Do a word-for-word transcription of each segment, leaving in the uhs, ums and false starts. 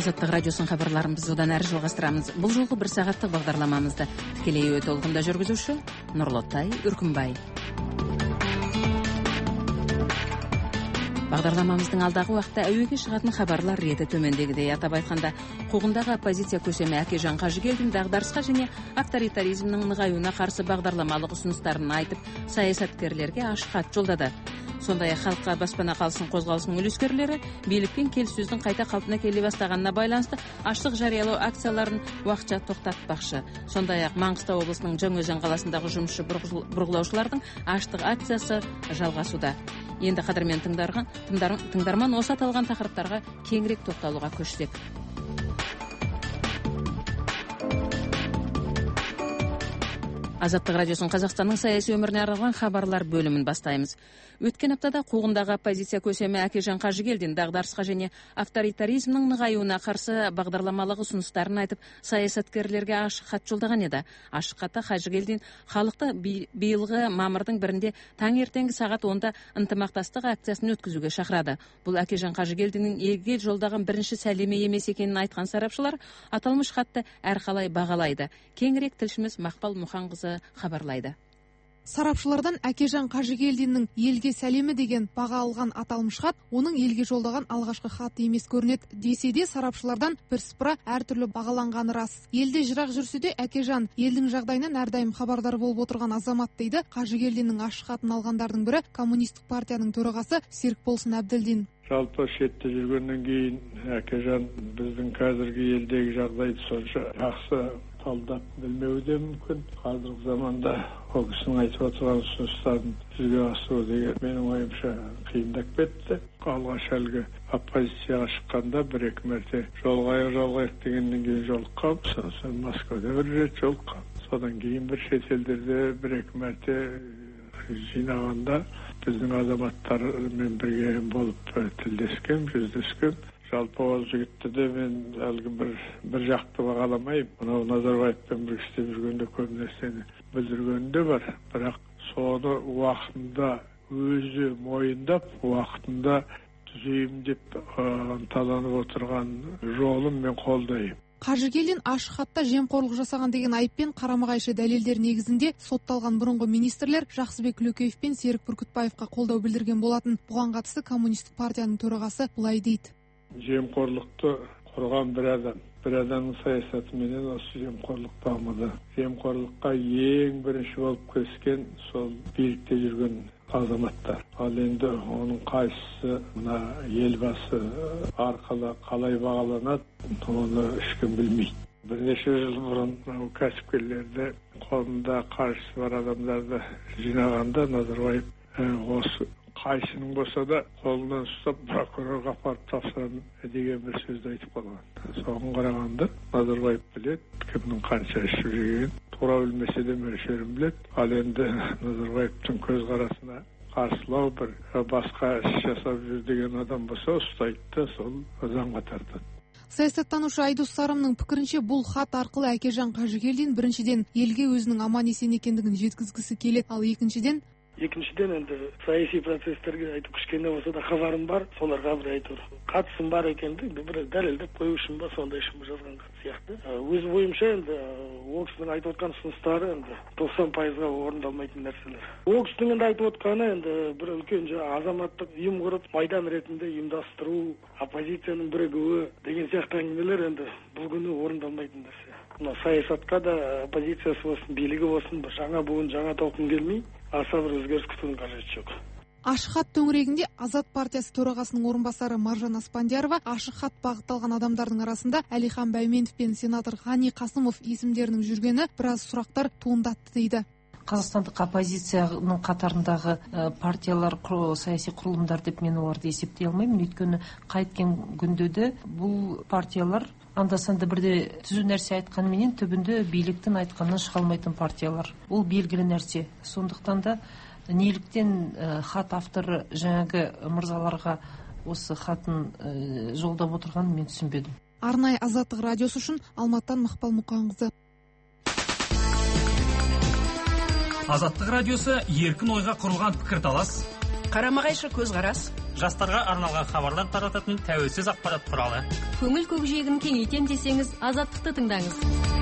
Азаттық радиосын хабарларымызды одан әрі жалғастырамыз. Бұл жолғы бір сағаттық бағдарламамызды тікелей эфир толқында жүргізуші Нұрлытай Үркімбай. Бағдарламамыздың алдағы уақытта әуеге шығатын хабарлар реті төмендегідей. Атап айтқанда, қуғындағы оппозиция көсемі Әкежан Қажыгелдин дағдарысқа және авторитаризмнің нығаюына қарсы бағдарламалық ұсыныстарын айтып, саясаткерлерге ашық хат жолдады. Сондай-ақ халыққа баспана қалсын қозғалысының үлескерлері билікпен келіссөздің қайта қалпына келе бастағанына байланысты аштық жариялау акцияларын уақытша тоқтатпақшы. Сондай-ақ Маңғыстау облысының Жаңаөзен қаласындағы жұмысшы бұрғылаушылардың аштық акциясы жалғасуда. Енді қадірмен тыңдарман осы аталған тақырыптарға кеңірек тоқталуға көшсек. Азаттық радиосын Қазақстанның саяси өміріне арналған хабарлар бөлімін бастаймыз. Өткен аптада қуғындағы оппозиция көсемі Әкежан Қажыгелдин дағдарысқа және авторитаризмнің нығаюына қарсы бағдарламалық ұсыныстарын айтып, саясаткерлерге ашық хат жолдаған еді. Ашық хатта Қажыгелдин халықты биылғы мамырдың бірінде таңертеңгі сағат онда ынтымақтастық акциясын өткізуге шақырады. Бұл Әкежан Қажыгелдиннің елге жолдаған бірінші сәлемі емес екенін айтқан сарапшылар аталмыш хатты әрқалай бағалайды. Кеңірек тілшіміз Мақпал Мұханқызы хабарлайды. Сарапшылардан Әкежан Қажыгелдиннің елге сәлемі деген баға алған аталмыш хат оның елге жолдаған алғашқы хат емес көрінеді. Десе де сарапшылардан бірсыпыра әртүрлі бағаланғаны рас. Елде жырақ жүрсе де Әкежан елдің жағдайынан әрдайым хабардар болып отырған азамат дейді. Қажыгелдиннің ашық хатын алғандардың бірі Коммунистік партияның төрағасы Серікболсын Әбділдин. Жалпы шетте жүргеннен кейін Әкежан біздің қазіргі елдегі жағдайды сонша жақсы талдап білмеуі де мүмкін. Қазіргі заманда ол кісінің айтып отырған ұсыныстарын жүзеге асыру деген менің ойымша қиындап кетті. Алғаш әлгі оппозицияға шыққанда бір-екі мәрте жолғайық жолғайық дегеннен кейін жолыққам. Сосын Москвада бір рет жолыққам. Содан кейін бір шетелдерде бір-екі мәрте жинағанда біздің азаматтармен бірге болып тілдескем, жүздескем. Жалпы ол жігітті де мен әлгі бір, бір жақты бағаламайым. Мынау Назарбаевпен бір істеп жүргенде көп нәрсені білдіргенде бар. Бірақ соны уақытында өзі мойындап, уақытында түзейім деп ынталанып отырған жолын мен қолдаймын. Қажыгелдин ашық хатта жемқорлық жасаған деген айыппен қарама-қайшы дәлелдер негізінде сотталған бұрынғы министрлер Жақсыбек Лөкеев пен Серік Бүркітбаевқа қолдау білдірген болатын. Бұған қатысты Коммунистік партияның төрағасы былай дейді. Жемқорлықты құрған бір адам, бір адамның саясатыменен осы жемқорлық дамыды. Жемқорлыққа ең бірінші болып кіріскен сол билікте жүрген азаматтар. Ал енді оның қайсысы мына елбасы арқылы қалай бағаланады, оны ешкім білмейді. Бірнеше жыл бұрын кәсіпкерлерді қолында қаржысы бар адамдарды жинағанда Назарбаев осы қайсының болса да қолынан ұстап прокурорға апарып тапсырамын деген бір сөзді айтып қалған. Соған қарағанда Назарбаев біледі, кімнің қанша ішіп жүргенін, тура білмесе де мөлшерін біледі. Ал енді Назарбаевтың көзқарасына қарсылау бір басқа іс жасап жүр деген адам болса, ұстайды да сол заңға тартады. Саясаттанушы Айдос Сарымның пікірінше бұл хат арқылы Әкежан Қажыгелдин біріншіден елге өзінің аман есен екендігін жеткізгісі келеді, ал екіншіден Екіншіден енді саяси процестерге айтып кішкене болса да хабарым бар, соларға бір айтып қатысым бар екендігін бір дәлелдеп қою үшін ба, сондай үшін ба жазған сияқты. Өз ойымша енді ол кісінің айтып отқан ұсыныстары енді тоқсан пайызға орындалмайтын нәрселер. Ол кісінің енді айтып отқаны енді бір үлкен азаматтық ұйым құрып, майдан ретінде ұйымдастыру, оппозицияның бірігуі деген сияқты әңгімелер енді бұл күні орындалмайтын нәрсе. Мына саясатқа да оппозициясы болсын, билігі болсын, бір жаңа буын, жаңа толқын келмей, аса бір өзгеріс күтудің қажеті жоқ. Ашық хат төңірегінде Азат партиясы төрағасының орынбасары Маржан Аспандиярова ашық хат бағытталған адамдардың арасында Әлихан Бәйменов пен сенатор Ғани Қасымов есімдерінің жүргені біраз сұрақтар туындатты дейді. Қазақстандық оппозицияның қатарындағы партиялар, саяси құрылымдар деп мен оларды есептей алмаймын. Өйткені қайткен күнде бұл партиялар анда-санда бірде түзу нәрсе айтқанменен түбінде биліктің айтқанынан шыға алмайтын партиялар. Бұл белгілі нәрсе. Сондықтан да неліктен хат авторы жаңағы мырзаларға осы хатын жолдап отырғанын мен түсінбедім. Арнайы Азаттық радиосы үшін Алматыдан Мақпал Мұқанқызы. Азаттық радиосы еркін ойға құрылған пікірталас, қарама-қайшы көзқарас, жастарға арналған хабарлар тарататын тәуелсіз ақпарат құралы. Көңіл көкжиегін кеңейтем десеңіз, Азаттықты тыңдаңыз.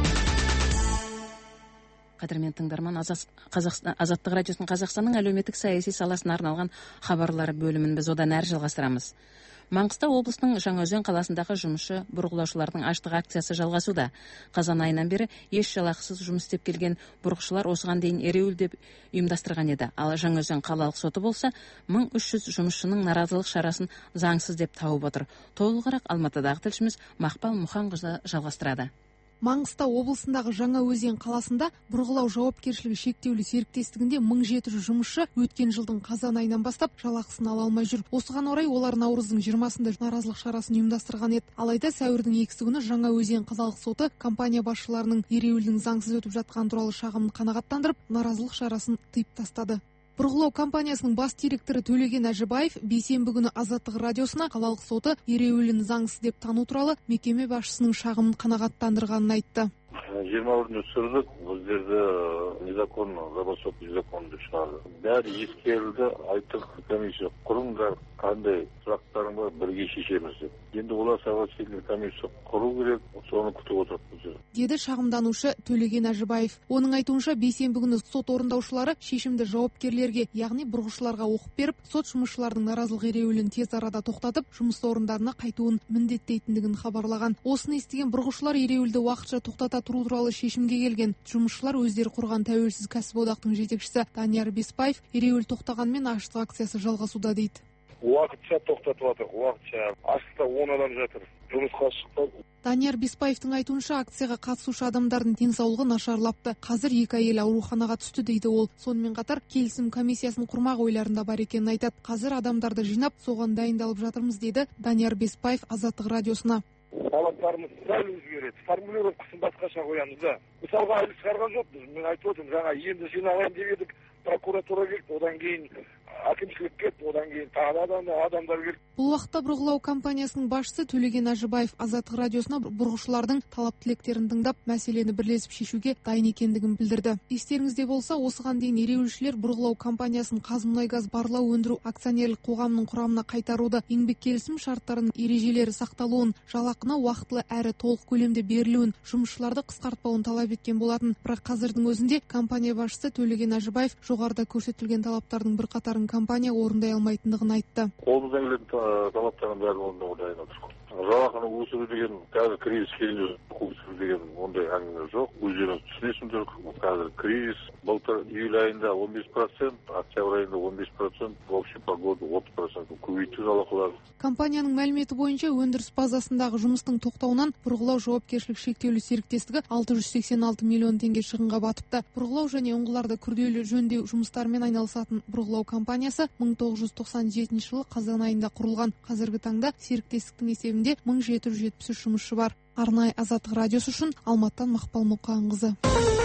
Қадірмен тыңдарман, Азаттық радиосының Қазақстанның әлеуметтік саяси саласына арналған хабарлары бөлімін біз одан әрі жалғастырамыз. Маңғыстау облысының Жаңаөзен қаласындағы жұмысшы бұрғылаушылардың аштық акциясы жалғасуда. Қазан айынан бері еш жалақысыз жұмыс істеп келген бұрғышылар осыған дейін ереуіл деп ұйымдастырған еді. Ал Жаңаөзен қалалық соты болса, мың үш жүз жұмысшының наразылық шарасын заңсыз деп тауып отыр. Толығырақ Алматыдағы тілшіміз Мақпал Мұханқызы жалғастырады. Маңғыстау облысындағы Жаңаөзен қаласында бұрғылау жауапкершілігі шектеулі серіктестігінде мың жеті жүз жұмысшы өткен жылдың қазан айынан бастап жалақысын ала алмай жүр. Осыған орай олар наурыздың жиырмасында наразылық шарасын ұйымдастырған еді. Алайда сәуірдің екісі күні Жаңаөзен қалалық соты компания басшыларының ереуілдің заңсыз өтіп жатқан туралы шағымын қанағаттандырып, наразылық шарасын тыйып тастады. Бұрғылау компаниясының бас директоры Төлеген Әжібаев бейсенбі күні Азаттық радиосына қалалық соты ереуілін заңсыз деп тану туралы мекеме басшысының шағымын қанағаттандырғанын айтты. жиырма бірінші түсірілік, бұл жерде незаконно, забасов незаконно деп шығарды. Бәрі ескерілді, айттық, комиссия құрыңдар, қандай сұрақтарың бар, бірге шешеміз деп. Енді олар согласительный комиссия құру керек, соны күтіп отырмыз. Деді шағымданушы Төлеген Әжібаев. Оның айтуынша бейсенбі күні сот орындаушылары шешімді жауапкерлерге, яғни бұрғышыларға оқып беріп, сот жұмысшылардың наразылық ереуілін тез арада тоқтатып, жұмыс орындарына қайтуын міндеттейтіндігін хабарлаған. Осыны естіген бұрғышылар ереуілді уақытша тоқтата тұру туралы шешімге келген. Жұмысшылар өздері құрған тәуелсіз кәсіподақтың жетекшісі Данияр Беспаев ереуіл тоқтағанмен аштық акциясы жалғасуда дейді. Уақытша тоқтатып жатыр, уақытша. Аштықта он адам жатыр. Жұмысқа шықты. Данияр Беспаевтың айтуынша акцияға қатысушы адамдардың денсаулығы нашарлапты. Қазір екі әйел ауруханаға түсті дейді ол. Сонымен қатар келісім комиссиясын құрмақ ойларында бар екенін айтады. Қазір адамдарды жинап, соған дайындалып жатырмыз дейді Данияр Беспаев Азаттық радиосына. Талаптарымыз сәл өзгереді. Формулировкасын басқаша қоямыз да. Мысалға әлі шығарған жоқпыз. Мен айтып отырмын, жаңа енді жиналайын деп едік, прокуратура келді, одан кейін әкімшілік кетті, одан кейін тағы да адамдар келді. Бұл уақытта бұрғылау компаниясының басшысы Төлеген Әжібаев Азаттық радиосына бұрғышылардың талап тілектерін тыңдап, мәселені бірлесіп шешуге дайын екендігін білдірді. Естеріңізде болса, осыған дейін ереуілшілер бұрғылау компаниясын Қазмұнайгаз барлау өндіру акционерлік қоғамының құрамына қайтаруды, еңбек келісім шарттарының ережелері сақталуын, жалақыны уақытылы әрі толық көлемде берілуін, жұмысшыларды қысқартпауын талап еткен болатын. Бірақ қазірдің өзінде компания басшысы Төлеген Әжібаев жоғарыда көрсетілген талаптардың бірқатарын компания орындай алмайтындығын айтты. Қолымыздан келетін талаптардың бәрін орындауға дайын отырмыз. Жалақыны өсіру деген, қазір кризис келді, өсіру деген ондай әңгіме жоқ. Өздеріңіз түсінесіңдер, қазір кризис, былтыр июль айында он бес процент, октябрь айында он бес процент, в общем по году отыз процент көбейтті жалақылар. Компанияның мәліметі бойынша өндіріс базасындағы жұмыстың тоқтауынан бұрғылау жауапкершілік шектеулі серіктестігі алты жүз сексен алты миллион теңге шығынға батыпты. Бұрғылау және ұңғыларды күрделі жөндеу жұмыстарымен айналысатын бұрғылау компаниясы мың тоғыз жүз тоқсан жетінші жылы қазан айында құрылған. Қазіргі таңда серіктестіктің есебінде мың жеті жүз жетпіс үш жұмысшы бар. Арнайы Азаттық радиосы үшін Алматыдан Мақпал Мұқанқызы.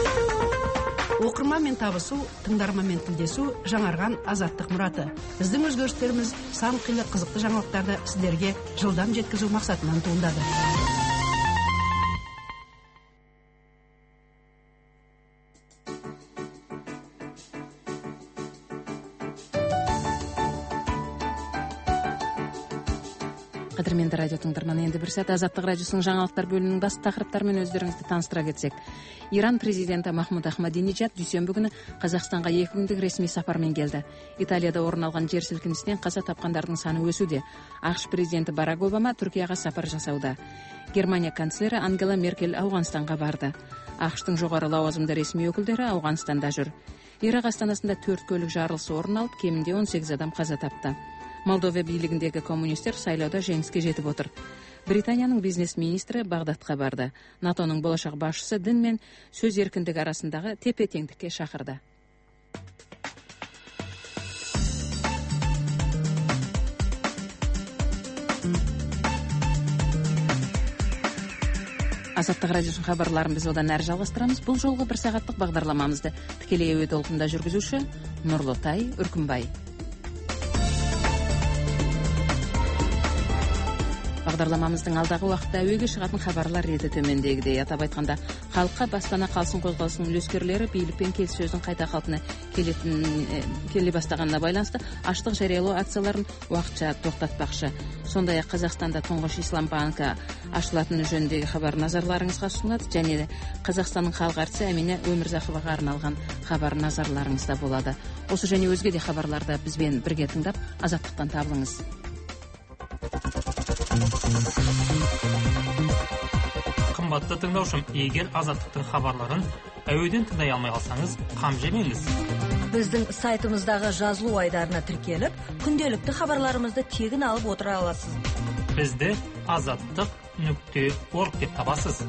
Оқырманмен табысу, тыңдарманмен тілдесу жаңарған Азаттық мұраты. Біздің өзгерістеріміз сан қилы қызықты жаңалықтарды сіздерге жылдам жеткізу мақсатынан туындады. Қадірменді радио тыңдарманы, енді бір сәт Азаттық радиосының жаңалықтар бөлімінің басты тақырыптарымен өздеріңізді таныстыра кетсек. Иран президенті Махмуд Ахмадинеджад дүйсенбі күні Қазақстанға екі күндік ресми сапармен келді. Италияда орын алған жер сілкінісінен қаза тапқандардың саны өсуде. ақш президенті Барак Обама Түркияға сапар жасауда. Германия канцлері Ангела Меркель Ауғанстанға барды. ақштың жоғары лауазымды ресми өкілдері Ауғанстанда жүр. Ирак астанасында төрт көлік жарылысы орын алып, кемінде он сегіз адам қаза тапты. Молдова билігіндегі коммунистер сайлауда жеңіске жетіп отыр. Британияның бизнес министрі Бағдадқа барды. натоның болашақ басшысы дін мен сөз еркіндігі арасындағы тепе-теңдікке шақырды. Азаттық радиосының хабарларын біз одан әрі жалғастырамыз. Бұл жолғы бір сағаттық бағдарламамызды тікелей әуе толқында жүргізуші Нұрлытай Үркімбай. Бағдарламамыздың алдағы уақытта әуеге шығатын хабарлар реті төмендегідей. Атап айтқанда, халыққа баспана қалсын қозғалысының үлескерлері билікпен келіссөздің қайта қалпына келетін келе бастағанына байланысты аштық жариялау акцияларын уақытша тоқтатпақшы. Сондай-ақ Қазақстанда тұңғыш ислам банкі ашылатыны жөніндегі хабар назарларыңызға ұсынылады, және де Қазақстанның халық әртісі Әмина Өмірзақоваға арналған хабар назарларыңызда болады. Осы және өзге де хабарларды бізбен бірге тыңдап, азаттықтан табылыңыз. Қымбатты тыңдаушым, егер азаттықтың хабарларын әуеден тыңдай алмай қалсаңыз, қам жемеңіз. Біздің сайтымыздағы жазылу айдарына тіркеліп, күнделікті хабарларымызды тегін алып отыра аласыз. Бізді азаттық нүкте орг деп табасыз.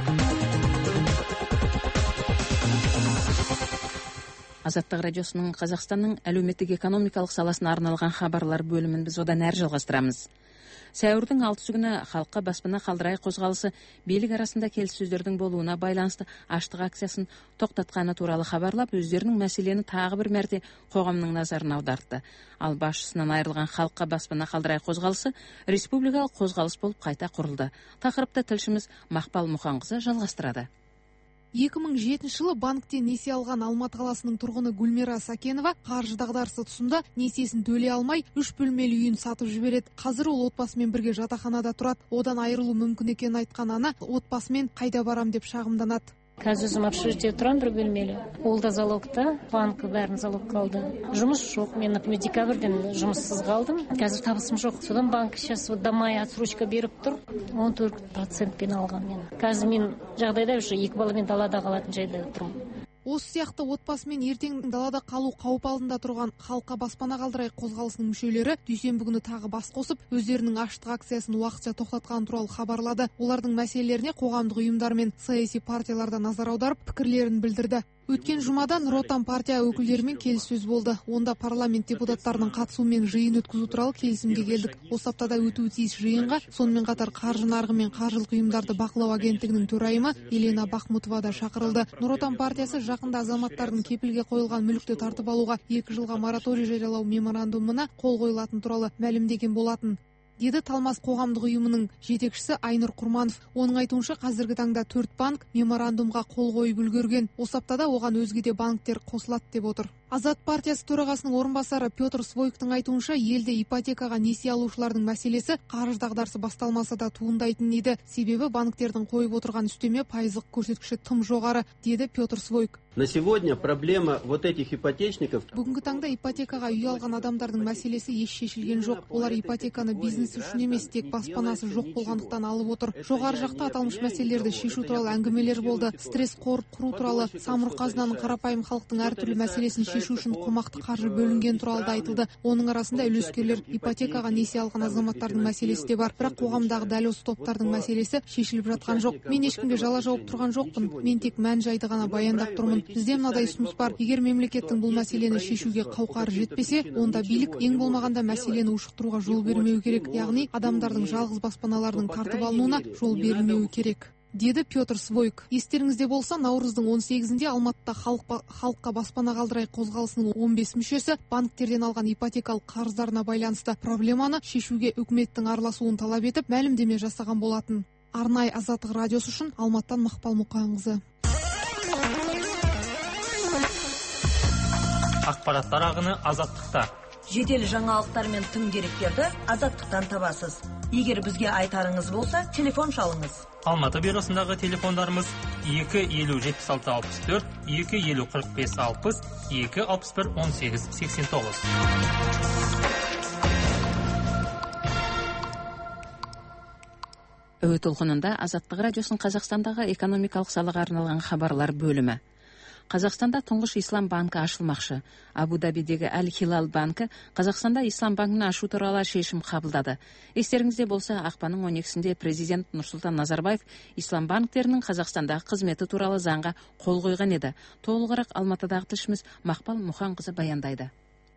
Азаттық радиосының Қазақстанның әлеуметтік экономикалық саласына арналған хабарлар бөлімін біз одан әрі жалғастырамыз. Сәуірдің алтысы күні халыққа баспана қалдырай қозғалысы билік арасында келіссөздердің болуына байланысты аштық акциясын тоқтатқаны туралы хабарлап, өздерінің мәселені тағы бір мәрте қоғамның назарын аудартты. Ал басшысынан айырылған халыққа баспана қалдырай қозғалысы республикалық қозғалыс болып қайта құрылды. Тақырыпты тілшіміз Мақпал Мұханқызы жалғастырады. екі мың жетінші жылы банктен несие алған Алматы қаласының тұрғыны Гүлмира Сакенова қаржы дағдарысы тұсында несиесін төлей алмай үш бөлмелі үйін сатып жібереді. Қазір ол отбасымен бірге жатақханада тұрады. Одан айырылу мүмкін екенін айтқан ана отбасымен қайда барам деп шағымданады. Қазір өзім общежитие тұрам, бір бөлмелі. Ол да залогта, банкі бәрін залогқа алды. Жұмыс жоқ. Мен, например, декабрьден жұмыссыз қалдым. Қазір табысым жоқ. Содан банк сейчас вот до мая отсрочка беріп тұр. он төрт процентпен алған мен. Қазір мен жағдайда уже екі баламен далада қалатын жайда тұрмын. Осы сияқты отбасымен ертең далада қалу қауіп алдында тұрған халыққа баспана қалдырай қозғалысының мүшелері дүйсенбі күні тағы бас қосып, өздерінің аштық акциясын уақытша тоқтатқан туралы хабарлады. Олардың мәселелеріне қоғамдық ұйымдар мен саяси партияларда назар аударып, пікірлерін білдірді. Өткен жұмада Нұр Отан партия өкілдерімен келіссөз болды. Онда парламент депутаттарының қатысуымен жиын өткізу туралы келісімге келдік. Осы аптада өтуі тиіс жиынға сонымен қатар қаржы нарығы мен қаржылық ұйымдарды бақылау агенттігінің төрайымы Елена Бахмутова да шақырылды. Нұр Отан партиясы жақында азаматтардың кепілге қойылған мүлікті тартып алуға екі жылға мораторий жариялау меморандумына қол қойылатын туралы мәлімдеген болатын, деді Талмас қоғамдық ұйымының жетекшісі Айнұр Құрманов. Оның айтуынша қазіргі таңда төрт банк меморандумға қол қойып үлгерген. Осы аптада оған өзге де банктер қосылады деп отыр. Азат партиясы төрағасының орынбасары Петр Свойктың айтуынша, елде ипотекаға несие алушылардың мәселесі қаржы дағдарысы басталмаса да туындайтын еді. Себебі банктердің қойып отырған үстеме пайыздық көрсеткіші тым жоғары, деді Петр Свойк. На сегодня проблема вот этих ипотечников. Бүгінгі таңда ипотекаға үй алған адамдардың мәселесі еш шешілген жоқ. Олар ипотеканы бизнес үшін емес, тек баспанасы жоқ болғандықтан алып отыр. Жоғары жақта аталмыш мәселелерді шешу туралы әңгімелер болды. Стресс қор құру туралы, самұрық қазынаның қарапайым халықтың әртүрлі мәселесін шешу үшін қомақты қаржы бөлінген туралы да айтылды. Оның арасында үлескерлер, ипотекаға несие алған азаматтардың мәселесі де бар. Бірақ қоғамдағы дәл осы топтардың мәселесі шешіліп жатқан жоқ. Мен ешкімге жала жауып тұрған жоқпын. Мен тек мән жайды ғана баяндап тұрмын. Бізде мынадай ұсыныс бар. Егер мемлекеттің бұл мәселені шешуге қауқары жетпесе, онда билік ең болмағанда мәселені ушықтыруға жол бермеу керек. Яғни адамдардың жалғыз баспаналардың тартып алынуына жол берілмеу керек, деді Петр Свойк. Естеріңізде болса, наурыздың он сегізінде Алматыда халық, халыққа баспана қалдырай қозғалысының он бес мүшесі банктерден алған ипотекалық қарыздарына байланысты проблеманы шешуге үкіметтің араласуын талап етіп, мәлімдеме жасаған болатын. Арнай Азаттық радиосы үшін Алматыдан Мақпал Мұқанқызы. Ақпараттар ағыны Азаттықта. Жедел жаңалықтар мен тың деректерді Азаттықтан табасыз. Егер бізге айтарыңыз болса, телефон шалыңыз. Алматы бюросындағы телефондарымыз екі елу жетпіс алты алпыс төрт, екі елу қырық бес алпыс, екі алпыс бір он сегіз сексен тоғыз. Әуе толқынында Азаттық радиосының Қазақстандағы экономикалық салаға арналған хабарлар бөлімі. Қазақстанда тұңғыш ислам банкі ашылмақшы. Абу-Дабидегі Әл-Хилал банкі Қазақстанда ислам банкін ашу туралы шешім қабылдады. Естеріңізде болса, ақпанның он екісінде президент Нұрсұлтан Назарбаев ислам банктерінің Қазақстандағы қызметі туралы заңға қол қойған еді. Толығырақ Алматыдағы тілшіміз Мақпал Мұханқызы баяндайды.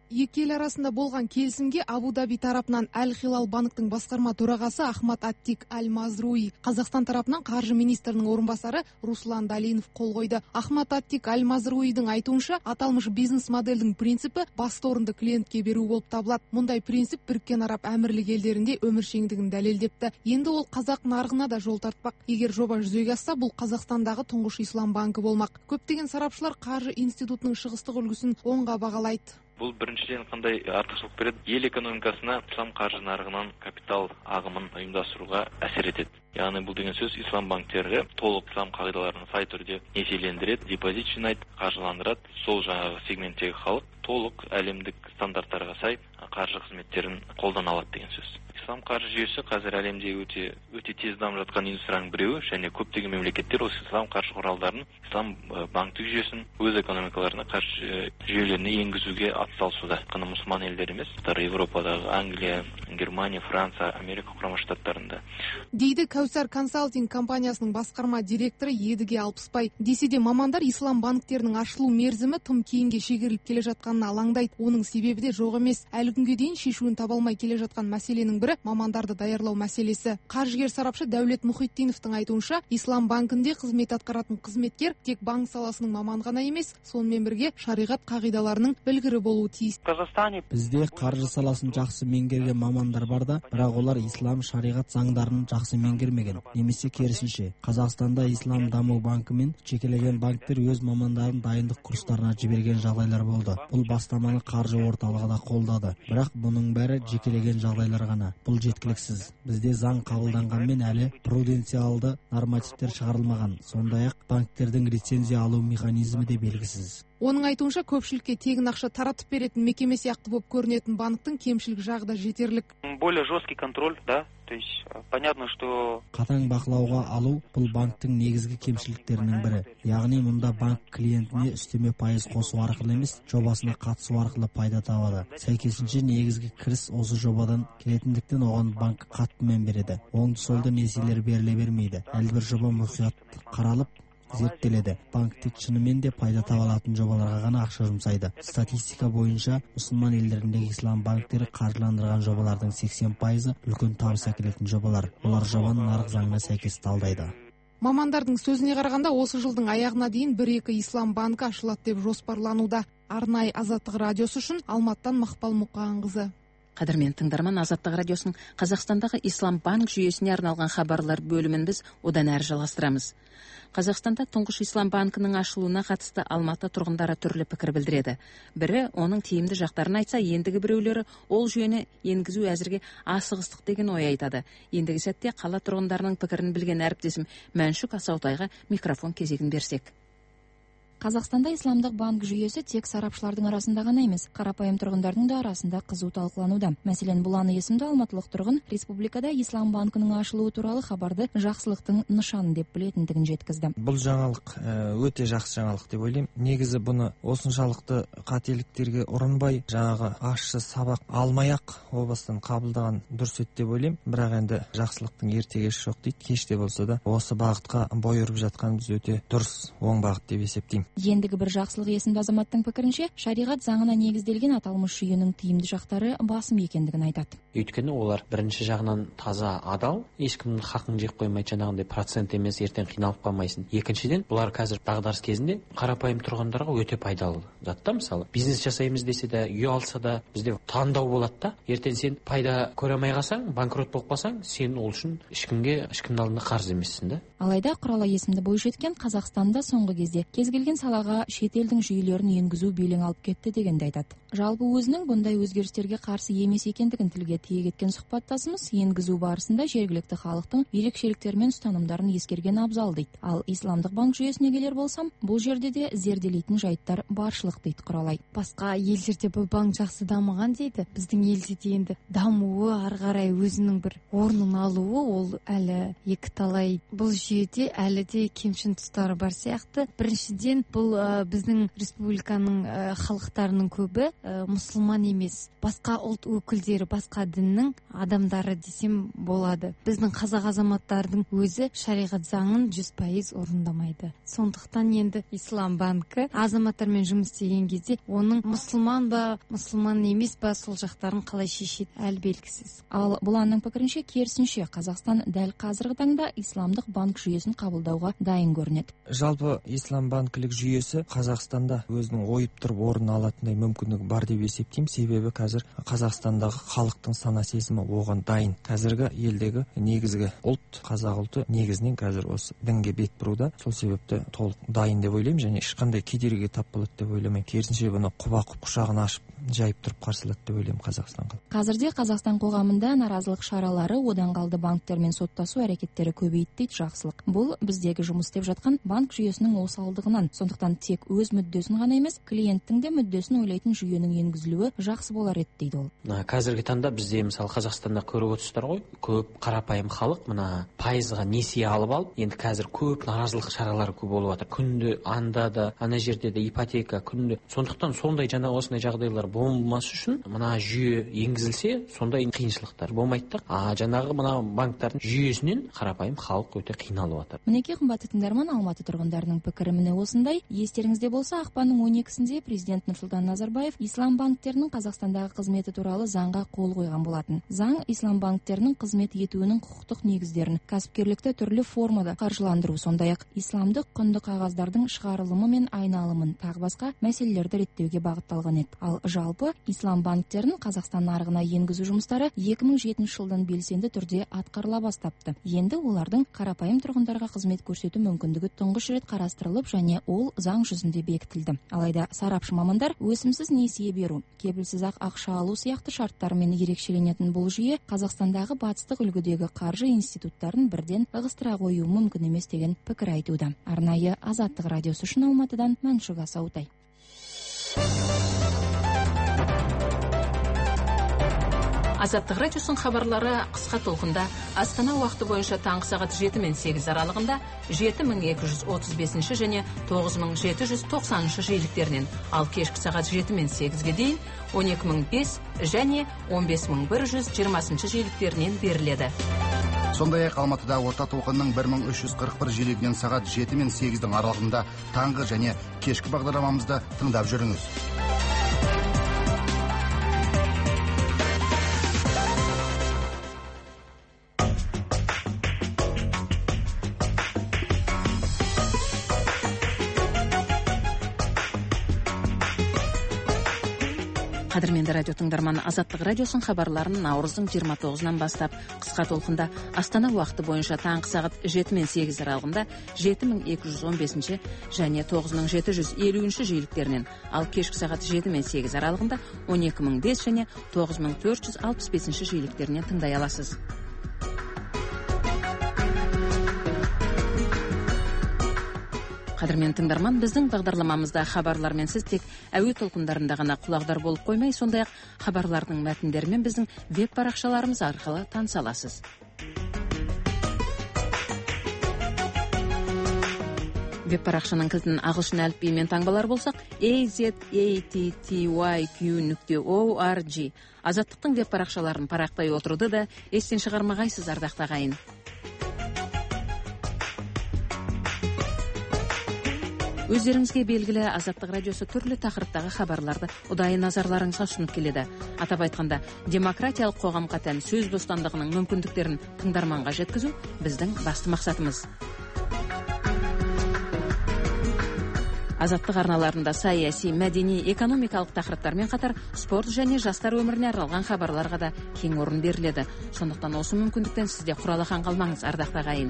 Екі ел арасында болған келісімге Абу-Даби тарапынан Әл-Хилал банктың басқарма төрағасы Ахмад Аттик Аль-Мазруи, Қазақстан тарапынан қаржы министрінің орынбасары Руслан Далинов қол қойды. Ахмад Аттик Аль-Мазруидің айтуынша, аталмыш бизнес модельдің принципі басты орынды клиентке беру болып табылады. Мұндай принцип Біріккен Араб Әмірлік елдерінде өміршеңдігін дәлелдепті. Енді ол қазақ нарығына да жол тартпақ. Егер жоба жүзеге асса, бұл Қазақстандағы тұңғыш ислам банкі болмақ. Көптеген сарапшылар қаржы институтының шығыстық үлгісін оңға бағалайды. Бұл біріншіден қандай артықшылық береді? Ел экономикасына ислам қаржы нарығынан капитал ағымын ұйымдастыруға әсер етеді. Яғни бұл деген сөз ислам банктері толық ислам қағидаларына сай түрде несиелендіреді, депозит жинайды, қаржыландырады. Сол жаңағы сегменттегі халық толық әлемдік стандарттарға сай қаржы қызметтерін қолдана алады деген сөз. Ислам қаржы жүйесі қазір әлемде өте өте тез дамып жатқан индустрияның біреуі, және көптеген мемлекеттер осы ислам қаржы құралдарын, ислам банктік жүйесін өз экономикаларына, қаржы жүйелеріне енгізуге атсалысуда. Қана мұсылман елдер емес, Европадағы Англия, Германия, Франция, Америка құрама штаттарында. Дейді Кәусар консалтинг компаниясының басқарма директоры Едіге Алпыспай. Десе де мамандар ислам банктерінің ашылу мерзімі тым кейінге шегеріліп келе жатқанына алаңдайды. Оның себебі де жоқ емес. Әлі күнге дейін шешуін таба алмай келе жатқан мәселенің бірі мамандарды даярлау мәселесі. Қаржыгер сарапшы Дәулет Мұхитдиновтың айтуынша, ислам банкінде қызмет атқаратын қызметкер тек банк саласының маманы ғана емес, сонымен бірге шариғат қағидаларының білгірі болуы тиіс. Бізде қаржы саласын жақсы меңгерген мамандар бар да, бірақ олар ислам шариғат заңдарын жақсы меңгермеген. Немесе керісінше, Қазақстанда ислам даму банкі мен жекелеген банктер өз мамандарын дайындық курстарына жіберген жағдайлар болды. Бұл бастаманы қаржы орталығы да қолдады. Бірақ бұның бәрі жекелеген жағдайлар ғана. Бұл жеткіліксіз. Бізде заң қабылданғанмен әлі пруденциалды нормативтер шығарылмаған. Сондай-ақ банктердің лицензия алу механизмі де белгісіз. Оның айтуынша, көпшілікке тегін ақша таратып беретін мекеме сияқты болып көрінетін банктың кемшілік жағы да жетерлік. Более жесткий контроль, да? То есть понятно, что қатаң бақылауға алу бұл банктың негізгі кемшіліктерінің бірі. Яғни мұнда банк клиентіне үстеме пайыз қосу арқылы емес, жобасына қатысу арқылы пайда табады. Сәйкесінше негізгі кіріс осы жобадан келетіндіктен оған банк қатты мән береді. Оңды-солды несиелер беріле бермейді. Әлбір жоба мұқият қаралып зерттеледі. Банк тек шынымен де пайда таба алатын жобаларға ғана ақша жұмсайды. Статистика бойынша мұсылман елдеріндегі ислам банктері қаржыландырған жобалардың сексен пайызы үлкен табыс әкелетін жобалар. Олар жобаны нарық заңына сәйкес талдайды. Мамандардың сөзіне қарағанда, осы жылдың аяғына дейін бір-екі ислам банкі ашылады деп жоспарлануда. Арнайы Азаттық радиосы үшін Алматтан Мақпал Мұқағанқызы. Қадірмен тыңдарман, Азаттық радиосының Қазақстандағы ислам банк жүйесіне арналған хабарлар бөлімін біз одан әрі жалғастырамыз. Қазақстанда тұңғыш ислам банкінің ашылуына қатысты Алматы тұрғындары түрлі пікір білдіреді. Бірі оның тиімді жақтарын айтса, ендігі біреулері ол жүйені енгізу әзірге асығыстық деген ой айтады. Ендігі сәтте қала тұрғындарының пікірін білген әріптесім Мәншүк Асаутайға микрофон кезегін берсек. Қазақстанда исламдық банк жүйесі тек сарапшылардың арасында ғана емес, қарапайым тұрғындардың да арасында қызу талқылануда. Мәселен, Бұланы есімді алматылық тұрғын республикада ислам банкінің ашылуы туралы хабарды жақсылықтың нышаны деп білетіндігін жеткізді. Бұл жаңалық өте жақсы жаңалық деп ойлаймын. Негізі бұны осыншалықты қателіктерге ұрынбай, жаңағы ащы сабақ алмай-ақ о бастан қабылдаған дұрыс еді деп ойлаймын. Бірақ енді жақсылықтың ертегесі жоқ дейді. Кеште болса да осы бағытқа бой ұрып жатқанымыз өте дұрыс, оң бағыт деп есептеймін. Ендігі бір жақсылық есімді азаматтың пікірінше, шариғат заңына негізделген аталмыш жүйенің тиімді жақтары басым екендігін айтады. Өйткені олар бірінші жағынан таза адал, ешкімнің хақын жеп қоймайды, жаңағындай процент емес, ертең қиналып қалмайсың. Екіншіден, бұлар қазір дағдарыс кезінде қарапайым тұрғындарға өте пайдалы затта. Мысалы, бизнес жасаймыз десе де, үй алса да, бізде таңдау болады да. Ертең сен пайда көре алмай қалсаң, банкрот болып қалсаң, сен ол үшін ешкімге, ешкімнің алдында қарыз емессің да. Алайда Құралай есімді бойжеткен Қазақстанда соңғы кезде кез келген салаға шетелдің жүйелерін енгізу белең алып кетті дегенді айтады. Жалпы өзінің бұндай өзгерістерге қарсы емес екендігін тілге тиек еткен сұхбаттасымыз енгізу барысында жергілікті халықтың ерекшеліктері мен ұстанымдарын ескерген абзал дейді. Ал исламдық банк жүйесіне келер болсам, бұл жерде де зерделейтін жайттар баршылық дейді Құралай. Басқа елдерде бұл банк жақсы дамыған дейді. Біздің елде де енді дамуы, ары қарай өзінің бір орнын алуы ол әлі екі талай. Бұл жүйеде әлі де кемшін тұстары бар сияқты. Біріншіден бұл біздің республиканың халықтарының көбі мұсылман емес, басқа ұлт өкілдері, басқа діннің адамдары десем болады. Біздің қазақ азаматтардың өзі шариғат заңын жүз пайыз орындамайды. Сондықтан енді Ислам банкі азаматтармен жұмыс істеген кезде оның мұсылман ба, мұсылман емес па, сол жақтарын қалай шешеді әлі белгісіз. Ал Бұланның пікірінше, керісінше Қазақстан дәл қазіргі таңда исламдық банк жүйесін қабылдауға дайын көрінеді. Жалпы ислам банкілік жүйесі Қазақстанда өзінің ойып тұрып орын алатындай мүмкіндігі бар деп есептеймін. Себебі қазір Қазақстандағы халықтың сана сезімі оған дайын. Қазіргі елдегі негізгі ұлт, қазақ ұлты негізінен қазір осы дінге бет бұруда. Сол себепті толық дайын деп ойлаймын, және ешқандай кедергіге тап болады деп ойламаймын. Керісінше бұны құба-құп құшағын ашып жайып тұрып қарсылады деп ойлаймын Қазақстанға. Қазірде Қазақстан қоғамында наразылық шаралары, одан қалды банктермен соттасу әрекеттері көбейді дейді жақсылық. Бұл біздегі жұмыс істеп жатқан банк жүйесінің осалдығынан. Сондықтан тек өз мүддесін ғана емес, клиенттің де мүддесін ойлайтын жүйенің енгізілуі жақсы болар еді дейді ол. Қазіргі таңда бізде мысалы Қазақстанда көріп отырсыздар ғой, көп қарапайым халық мына пайызға несие алып алып, енді қазір көп наразылық шаралары көп болып жатыр. Күнде анда да, ана жерде де ипотека күнде. Сондықтан сондай жаңа осындай жағдайлар болмас үшін мына жүйе енгізілсе, сондай қиыншылықтар болмайды. А жаңағы мына банктардың жүйесінен қарапайым халық өте қиналып жатыр. Мінекей қымбатты тыңдарман, Алматы тұрғындарының пікірі міне осындай. Естеріңізде болса, ақпанның он екісінде президент Нұрсұлтан Назарбаев ислам банктерінің Қазақстандағы қызметі туралы заңға қол қойған болатын. Заң ислам банктерінің қызмет етуінің құқықтық негіздерін, кәсіпкерлікті түрлі формада қаржыландыру, сондай-ақ исламдық құнды қағаздардың шығарылымы мен айналымын, тағы басқа мәселелерді реттеуге бағытталған еді. Ал жалпы ислам банктерін Қазақстан нарығына енгізу жұмыстары екі мың жетінші жылдан белсенді түрде атқарыла бастапты. Енді олардың қарапайым тұрғындарға қызмет көрсету мүмкіндігі тұңғыш рет қарастырылып, және ол заң жүзінде бекітілді. Алайда сарапшы мамандар өсімсіз несие беру, кепілсіз ақ ақша алу сияқты шарттармен ерекшеленетін бұл жүйе Қазақстандағы батыстық үлгідегі қаржы институттарын бірден ығыстыра қоюы мүмкін емес деген пікір айтуда. Арнайы Азаттық радиосы үшін Алматыдан Мәншүк Асаутай. Азаттық радиосының хабарлары қысқа толқында Астана уақыты бойынша таңғы сағат жеті мен сегіз аралығында жеті мың екі жүз отыз бесінші және тоғыз мың жеті жүз тоқсаныншы жиіліктерінен, ал кешкі сағат жеті мен сегізге дейін он екі мың бес және он бес мың бір жүз жиырмасыншы жиіліктерінен беріледі. Сондай-ақ Алматыда орта толқынның бір мың үш жүз қырық бір жиілігінен сағат жеті мен сегіздің аралығында таңғы және кешкі бағдарламамызды тыңдап жүріңіз. Қадірменді радио тыңдарманы, Азаттық радиосының хабарларын наурыздың жиырма тоғызынан бастап қысқа толқында Астана уақыты бойынша таңғы сағат жеті мен сегіз аралығында жеті мың екі жүз он бесінші және тоғыз мың жеті жүз елуінші жиіліктерінен, ал кешкі сағат жеті мен сегіз аралығында он екі мың бес және тоғыз мың төрт жүз алпыс бесінші жиіліктерінен тыңдай аласыз. Қадірмен тыңдарман, біздің бағдарламамызда хабарлармен сіз тек әуе толқындарында ғана құлағдар болып қоймай, сондай-ақ хабарлардың мәтіндерімен біздің веб парақшаларымыз арқылы таныса аласыз. Веб парақшаның кілтін ағылшын әліпбиімен таңбалар болсақ, a z a t t y q нүкте org. Азаттықтың веб парақшаларын парақтай отыруды да естен шығармағайсыз, ардақты ағайын. Өздеріңізге белгілі, Азаттық радиосы түрлі тақырыптағы хабарларды ұдайы назарларыңызға ұсынып келеді. Атап айтқанда, демократиялық қоғамға тән сөз бостандығының мүмкіндіктерін тыңдарманға жеткізу біздің басты мақсатымыз. Азаттық арналарында саяси, мәдени, экономикалық тақырыптармен қатар спорт және жастар өміріне арналған хабарларға да кең орын беріледі. Сондықтан осы мүмкіндіктен сізде құралақан қалмаңыз, ардақты ағайын.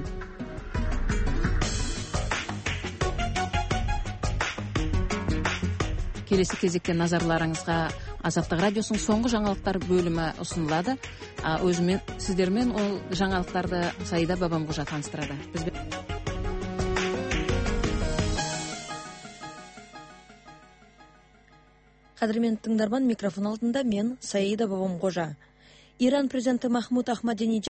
Келесі кезекте назарларыңызға Азаттық радиосының соңғы жаңалықтар бөлімі ұсынылады. Өзімен, сіздермен ол жаңалықтарды Саида Бабамқожа таныстырады. Қадірмен тыңдарман, микрофон алдында мен Саида Бабамқожа. Иран президенті Махмуд Ахмадинеджад